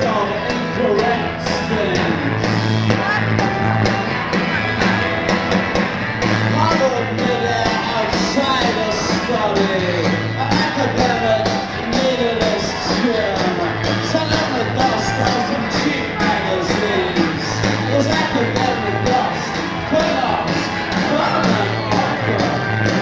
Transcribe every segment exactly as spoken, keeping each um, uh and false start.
of incorrect things. I'm a minute outside the study, an academic needless gym, selling the dust of some cheap magazines. Is academic dust, cleanups, government opera.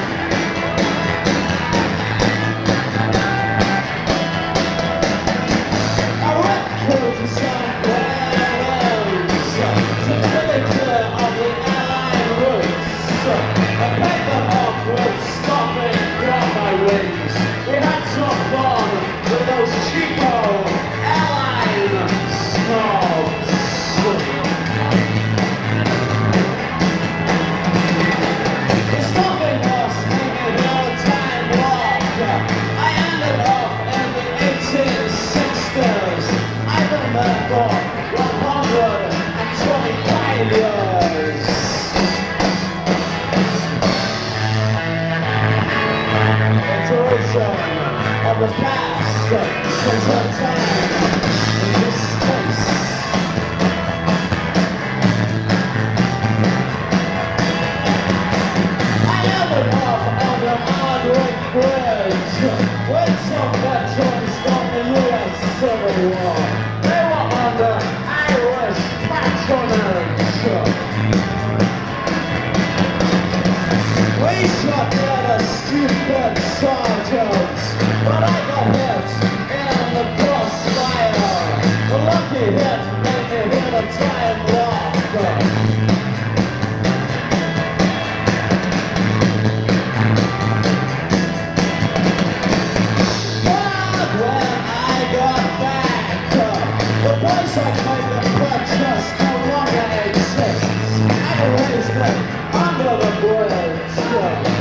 I went to some railroads to really clear of the airline routes. A paper hawk was stopping from my wings. We had some fun with those cheapo airline snobs. It's nothing else in no time lock. I ended up in the eighteen sixties. I remember one hundred twenty-five years. Intuition of the past since our time in this space. I ended up on the Hardwick Bridge with some veterans from the U S Civil War. They were under Irish patronage. We shot at a stupid sergeant, but I got hit in the crossfire. A lucky hit made me hit a time lock. But when I got back, the place I made the purchase no longer exists. I raised it under the bridge.